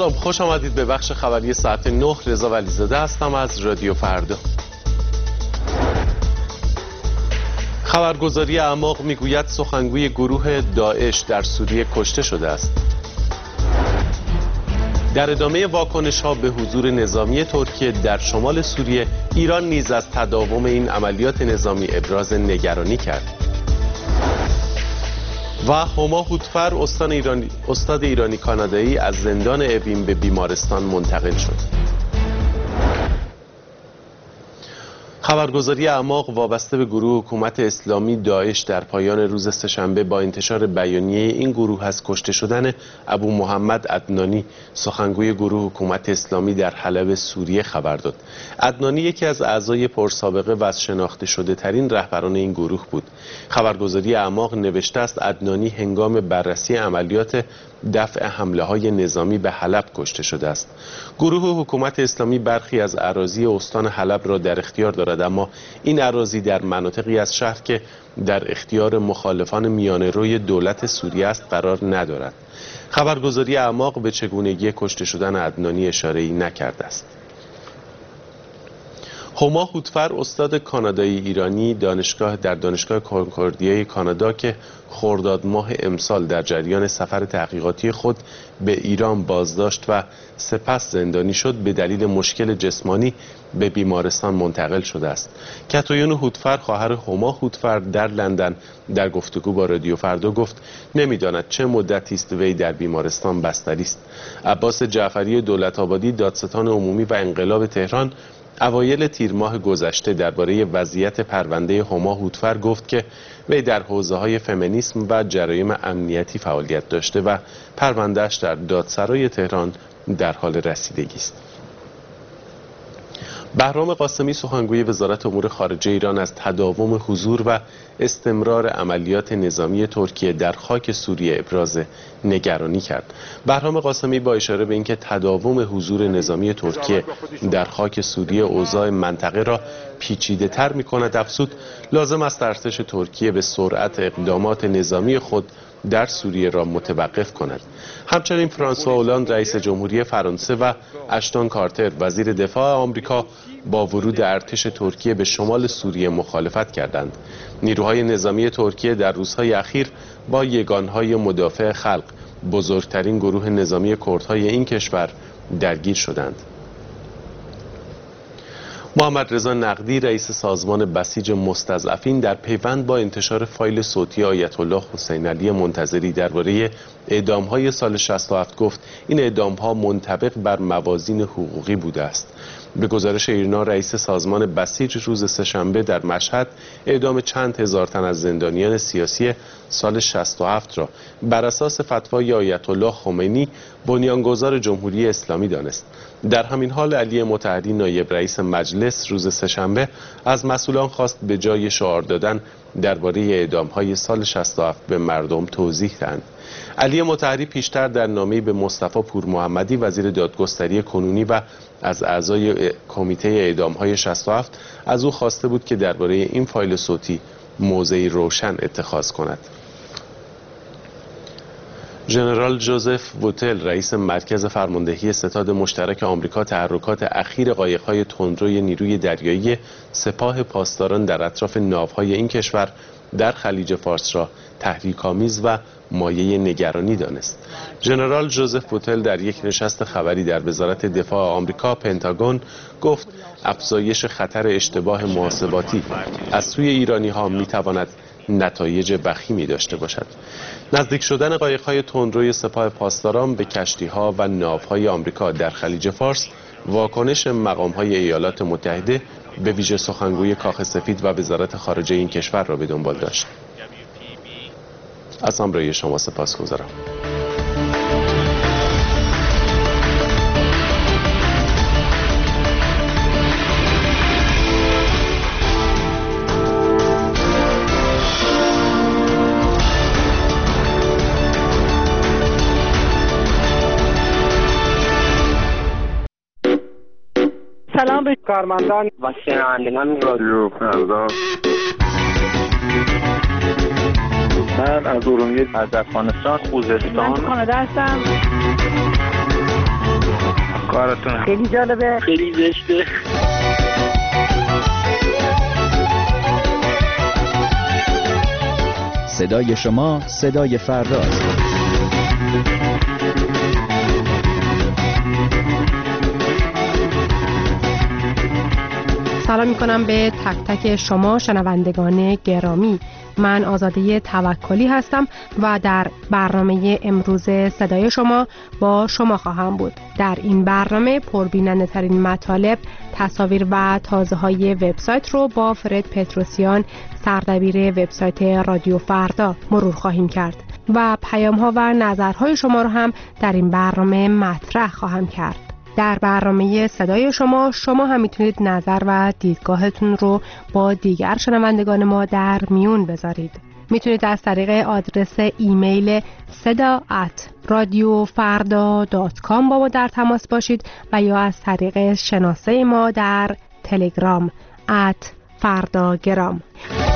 سلام، خوش آمدید به بخش خبری ساعت 9. رضا ولیزاده هستم از رادیو فردا. خبرگزاری اعماق میگوید سخنگوی گروه داعش در سوریه کشته شده است. در ادامه واکنش‌ها به حضور نظامی ترکیه در شمال سوریه، ایران نیز از تداوم این عملیات نظامی ابراز نگرانی کرد. و هما هوتفر استاد ایرانی کانادایی از زندان اوین به بیمارستان منتقل شد. خبرگزاری اعماق وابسته به گروه حکومت اسلامی داعش در پایان روز سه‌شنبه با انتشار بیانیه این گروه از کشته شدن ابو محمد عدنانی، سخنگوی گروه حکومت اسلامی در حلب سوریه خبر داد. عدنانی یکی از اعضای پرسابقه و از شناخته شده ترین رهبران این گروه بود. خبرگزاری اعماق نوشته است عدنانی هنگام بررسی عملیات دفع حمله های نظامی به حلب کشته شده است. گروه حکومت اسلامی برخی از اراضی استان حلب را در اختیار دارد، اما این اراضی در مناطقی از شهر که در اختیار مخالفان میانه‌روی دولت سوریه است قرار ندارد. خبرگزاری اعماق به چگونگی کشته شدن عدنانی اشاره‌ای نکرده است. هما هوتفر استاد کانادایی ایرانی در دانشگاه کنکوردیای کانادا که خرداد ماه امسال در جریان سفر تحقیقاتی خود به ایران بازداشت و سپس زندانی شد، به دلیل مشکل جسمانی به بیمارستان منتقل شده است. کاتویون هوتفر خواهر هما هوتفر در لندن در گفتگو با رادیو فردا گفت نمیداند چه مدتی است وی در بیمارستان بستری است. عباس جعفری دولت‌آبادی دادستان عمومی و انقلاب تهران اوایل تیر ماه گذشته درباره وضعیت پرونده هما هوتفر گفت که وی در حوزه‌های فمینیسم و جرایم امنیتی فعالیت داشته و پرونده‌اش در دادسرای تهران در حال رسیدگی است. بهرام قاسمی سخنگوی وزارت امور خارجه ایران از تداوم حضور و استمرار عملیات نظامی ترکیه در خاک سوریه ابراز نگرانی کرد. بهرام قاسمی با اشاره به اینکه تداوم حضور نظامی ترکیه در خاک سوریه اوضاع منطقه را پیچیده‌تر می‌کند افزود لازم است ارتش ترکیه به سرعت اقدامات نظامی خود در سوریه را متوقف کند. همچنین فرانسوا اولاند رئیس جمهوری فرانسه و اشتون کارتر وزیر دفاع آمریکا با ورود ارتش ترکیه به شمال سوریه مخالفت کردند. نیروهای نظامی ترکیه در روزهای اخیر با یگانهای مدافع خلق، بزرگترین گروه نظامی کردهای این کشور، درگیر شدند. محمد رضا نقدی رئیس سازمان بسیج مستضعفین در پیوند با انتشار فایل صوتی آیت الله حسین علی منتظری درباره اعدام‌های سال 67 گفت این اعدام‌ها منطبق بر موازین حقوقی بوده است. به گزارش ایرنا رئیس سازمان بسیج روز سه‌شنبه در مشهد اعدام چند هزار تن از زندانیان سیاسی سال 67 را بر اساس فتوای آیت الله خمینی بنیانگذار جمهوری اسلامی دانست. در همین حال علی مطهری نایب رئیس مجلس روز سه‌شنبه از مسئولان خواست به جای شعار دادن درباره اعدام‌های سال 67 به مردم توضیح دهند. علی مطهری پیشتر در نامه‌ای به مصطفی پورمحمدی وزیر دادگستری کنونی و از اعضای کمیته اعدام‌های 67 از او خواسته بود که درباره این فایل صوتی موضعی روشن اتخاذ کند. ژنرال جوزف ووتل رئیس مرکز فرماندهی ستاد مشترک آمریکا تحرکات اخیر قایق‌های تندروی نیروی دریایی سپاه پاسداران در اطراف ناوهای این کشور در خلیج فارس را تحریک‌آمیز و مایه نگرانی دانست. ژنرال جوزف ووتل در یک نشست خبری در وزارت دفاع آمریکا پنتاگون گفت افزایش خطر اشتباه محاسباتی از سوی ایرانی‌ها می‌تواند نتایج وخیمی داشته باشد. نزدیک شدن قایق‌های تندروی سپاه پاسداران به کشتی‌ها و ناوهای آمریکا در خلیج فارس واکنش مقام‌های ایالات متحده به ویژه سخنگوی کاخ سفید و وزارت خارجه این کشور را به دنبال داشت. از همراهی شما سپاسگزارم. سلام به کارمندان و شنوندگان رادیو فردا. من از ارومیه، از افغانستان، خوزستان، من کانادا هستم. براتون؟ خیلی جالبه، خیلی زشته. صدای شما صدای فرداست. سلام میکنم به تک تک شما شنوندگان گرامی. من آزاده توکلی هستم و در برنامه امروز صدای شما با شما خواهم بود. در این برنامه پربیننده ترین مطالب، تصاویر و تازه های وبسایت رو با فرد پتروسیان، سردبیر وبسایت رادیو فردا مرور خواهیم کرد و پیام ها و نظرهای شما رو هم در این برنامه مطرح خواهم کرد. در برنامه صدای شما هم میتونید نظر و دیدگاهتون رو با دیگر شنوندگان ما در میون بذارید. میتونید از طریق آدرس ایمیل seda@radiofarda.com با ما در تماس باشید و یا از طریق شناسه ما در تلگرام @fardagram.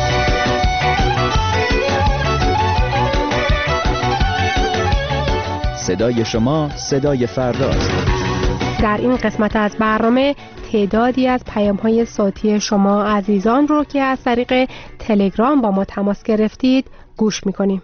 صدای شما صدای فرداست. در این قسمت از برنامه تعدادی از پیام‌های صوتی شما عزیزان رو که از طریق تلگرام با ما تماس گرفتید گوش می‌کنیم.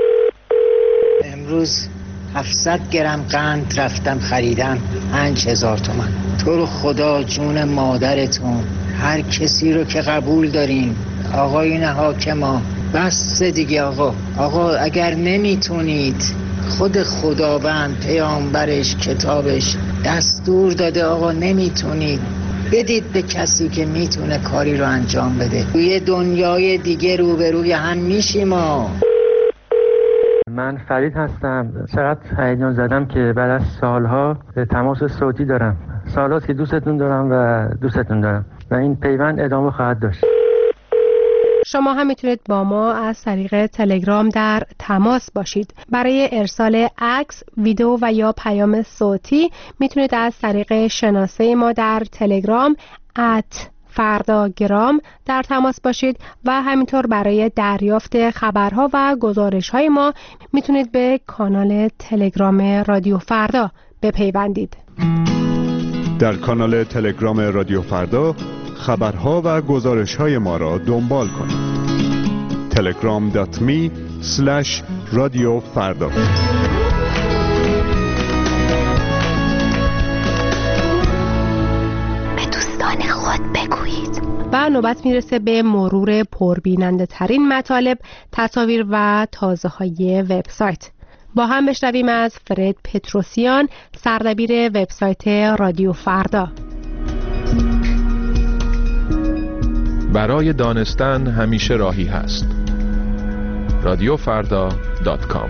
امروز 700 گرم قند رفتم خریدم 5000 تومان. تو رو خدا جون مادرتون، هر کسی رو که قبول دارین آقایون حاکما، بس دیگه آقا اگر نمیتونید، خود خداوند پیامبرش کتابش دستور داده آقا نمیتونید، بدید به کسی که میتونه کاری رو انجام بده. توی دنیای دیگه روبروی هم میشیم. من فرید هستم. چقدر هیجان زدم که بعد از سالها تماس صوتی دارم. سالهاست که دوستتون دارم و دوستتون دارم و این پیوند ادامه خواهد داشت. شما هم میتونید با ما از طریق تلگرام در تماس باشید. برای ارسال عکس، ویدیو و یا پیام صوتی میتونید از طریق شناسه ما در تلگرام @fardagram در تماس باشید و همینطور برای دریافت خبرها و گزارش‌های ما میتونید به کانال تلگرام رادیو فردا بپیوندید. در کانال تلگرام رادیو فردا خبرها و گزارش‌های ما را دنبال کنید. telegram.me/radiofarda. به دوستان خود بگویید. و نوبت میرسه به مرور پربیننده ترین مطالب، تصاویر و تازه های وبسایت. با هم بشنویم از فرد پتروسیان، سردبیر وبسایت رادیو فردا. برای دانستن همیشه راهی هست. radiofarda.com.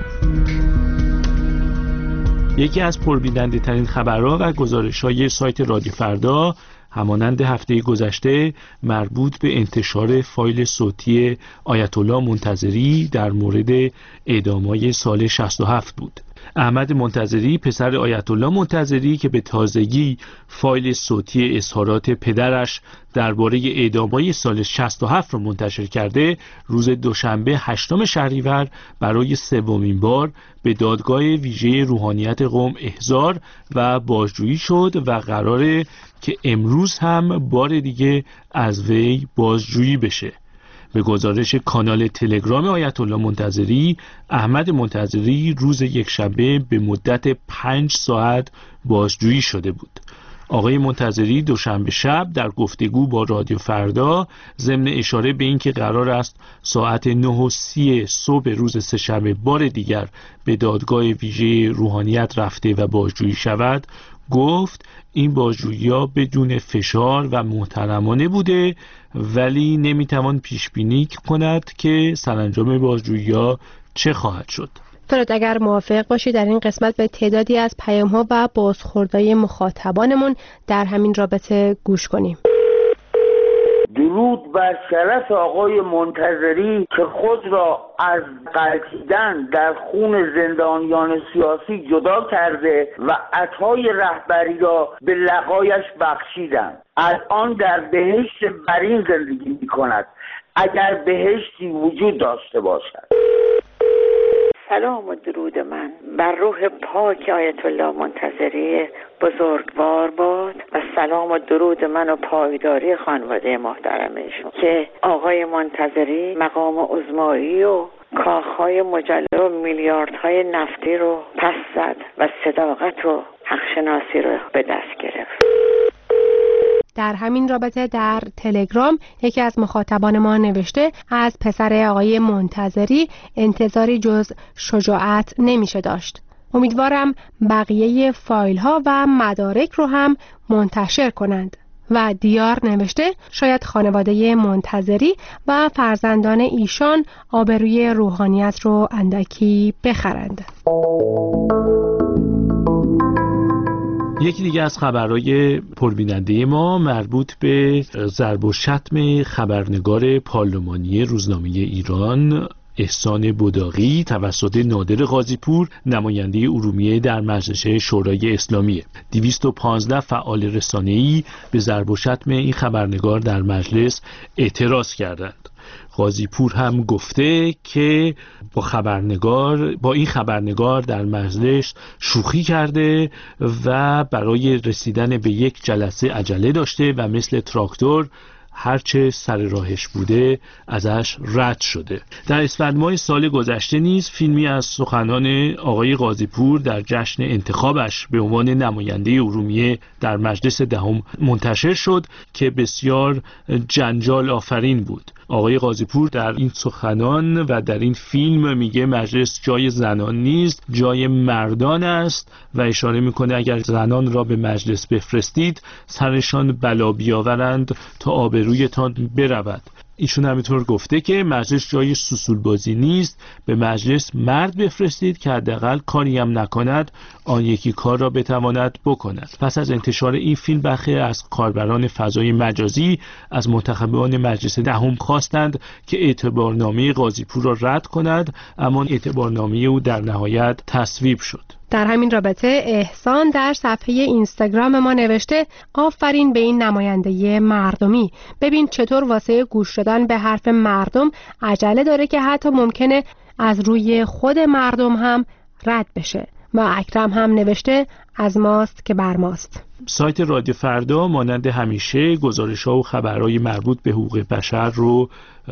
یکی از پربیننده ترین خبرها و گزارش‌های سایت رادیو فردا همانند هفته گذشته مربوط به انتشار فایل صوتی آیت الله منتظری در مورد اعدام‌های سال 67 بود. احمد منتظری، پسر آیت الله منتظری که به تازگی فایل صوتی اظهارات پدرش درباره اعدام‌های سال 67 را منتشر کرده، روز دوشنبه 8 شهریور برای سومین بار به دادگاه ویژه روحانیت قم احضار و بازجویی شد و قراره که امروز هم بار دیگه از وی بازجویی بشه. به گزارش کانال تلگرام آیت الله منتظری، احمد منتظری روز یکشنبه به مدت 5 ساعت بازجویی شده بود. آقای منتظری دوشنبه شب در گفتگو با رادیو فردا ضمن اشاره به اینکه قرار است ساعت 9:30 صبح روز سه‌شنبه بار دیگر به دادگاه ویژه روحانیت رفته و بازجویی شود، گفت این بازجویی‌ها بدون فشار و محترمانه بوده، ولی نمیتوان پیش بینی کند که سرانجام بازجویی‌ها چه خواهد شد. فرد اگر موافق باشید در این قسمت به تعدادی از پیام‌ها و بازخوردهای مخاطبانمون در همین رابطه گوش کنیم. درود بر شرف آقای منتظری که خود را از غلطیدن در خون زندانیان سیاسی جدا کرده و عطای رهبری را به لقایش بخشیدند. الان در بهشت برین زندگی می کند، اگر بهشتی وجود داشته باشد. سلام و درود من بر روح پاک آیت الله منتظری بزرگوار باد و سلام و درود من و پایداری خانواده محترمشون که آقای منتظری مقام عظمایی و کاخهای مجلل و میلیاردهای نفتی رو پس زد و صداقت و حقشناسی رو به دست گرفت. در همین رابطه در تلگرام یکی از مخاطبان ما نوشته از پسر آقای منتظری انتظاری جز شجاعت نمیشه داشت. امیدوارم بقیه فایل ها و مدارک رو هم منتشر کنند. و دیار نوشته شاید خانواده منتظری و فرزندان ایشان آبروی روحانیت رو اندکی بخرند. یکی دیگه از خبرهای پربیننده ما مربوط به ضرب و شتم خبرنگار پارلمانی روزنامه ایران احسان بداقی توسط نادر غازیپور نماینده ارومیه در مجلس شورای اسلامی. 215 فعال رسانه‌ای به ضرب و شتم این خبرنگار در مجلس اعتراض کردند. غازیپور هم گفته که با این خبرنگار در مجلس شوخی کرده و برای رسیدن به یک جلسه عجله داشته و مثل تراکتور هرچه سر راهش بوده ازش رد شده. در اسفند ماه سال گذشته نیز فیلمی از سخنان آقای غازیپور در جشن انتخابش به عنوان نماینده ارومیه در مجلس دهم منتشر شد که بسیار جنجال آفرین بود. آقای غازیپور در این سخنان و در این فیلم میگه مجلس جای زنان نیست، جای مردان است و اشاره میکنه اگر زنان را به مجلس بفرستید سرشان بلا بیاورند تا آبرویتان برود. ایشون همینطور گفته که مجلس جای سوسول بازی نیست، به مجلس مرد بفرستید که حداقل کاری هم نکند آن یکی کار را بتواند بکند. پس از انتشار این فیلم برخی از کاربران فضای مجازی از منتخبان مجلس دهم خواستند که اعتبارنامه غازیپور را رد کند، اما اعتبارنامه او در نهایت تصویب شد. در همین رابطه احسان در صفحه اینستاگرام ما نوشته آفرین به این نماینده مردمی. ببین چطور واسه گوش دادن به حرف مردم عجله داره که حتی ممکنه از روی خود مردم هم رد بشه. و اکرم هم نوشته از ماست که بر ماست. سایت رادیو فردا مانند همیشه گزارش‌ها و خبرهای مربوط به حقوق بشر رو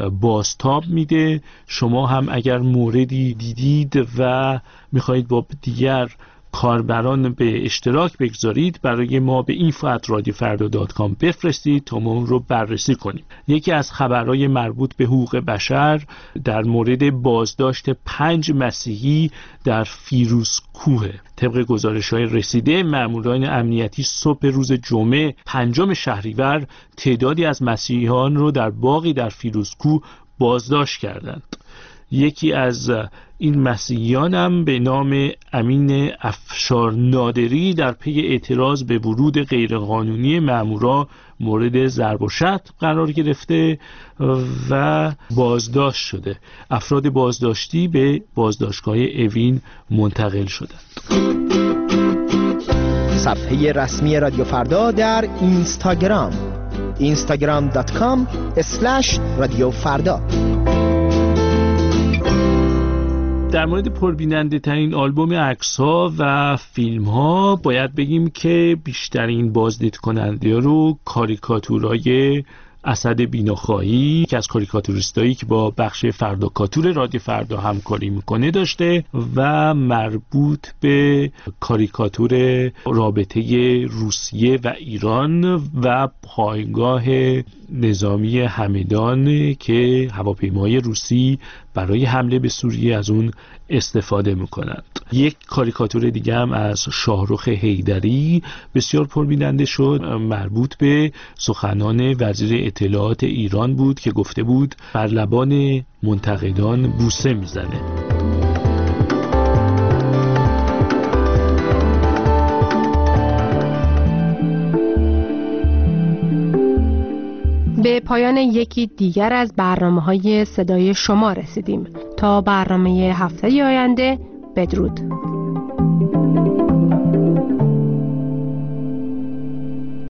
بازتاب میده. شما هم اگر موردی دیدید و میخواهید با دیگر کاربران به اشتراک بگذارید برای ما به info@radiofarda.com بفرستید تا ما اون رو بررسی کنیم. یکی از خبرهای مربوط به حقوق بشر در مورد بازداشت 5 مسیحی در فیروزکوه. طبق گزارش‌های رسیده ماموران امنیتی صبح روز جمعه 5 شهریور تعدادی از مسیحیان رو در باغی در فیروزکوه بازداشت کردند. یکی از این مسیحیان هم به نام امین افشار نادری در پی اعتراض به ورود غیرقانونی مامورا مورد ضرب و شتم قرار گرفته و بازداشت شده. افراد بازداشتی به بازداشتگاه اوین منتقل شدند. صفحه رسمی رادیو فردا در اینستاگرام instagram.com/رادیوفردا. در مورد پربیننده ترین آلبوم عکس‌ها و فیلم‌ها باید بگیم که بیشترین بازدید کننده رو کاریکاتورای اسد بیناخواهی که از کاریکاتوریستایی که با بخش فرداکاتور رادیو فردا همکاری میکنه داشته و مربوط به کاریکاتور رابطه روسیه و ایران و پایگاه نظامی همدان که هواپیمای روسی برای حمله به سوریه از اون استفاده میکنند. یک کاریکاتور دیگه هم از شاهرخ حیدری بسیار پربیننده شد، مربوط به سخنان وزیر اطلاعات ایران بود که گفته بود بر لبان منتقدان بوسه میزنه. به پایان یکی دیگر از برنامه‌های صدای شما رسیدیم. تا برنامه هفته آینده بدرود.